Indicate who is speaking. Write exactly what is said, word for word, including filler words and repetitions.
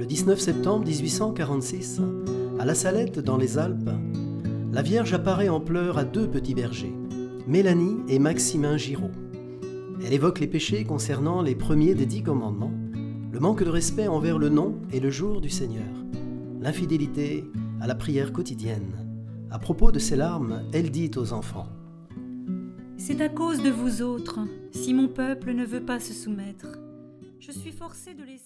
Speaker 1: Le dix-neuf septembre mille huit cent quarante-six, à La Salette dans les Alpes, la Vierge apparaît en pleurs à deux petits bergers, Mélanie et Maximin Giraud. Elle évoque les péchés concernant les premiers des dix commandements, le manque de respect envers le nom et le jour du Seigneur, l'infidélité à la prière quotidienne. À propos de ses larmes, elle dit aux enfants :
Speaker 2: « C'est à cause de vous autres, si mon peuple ne veut pas se soumettre. Je suis forcée de laisser... »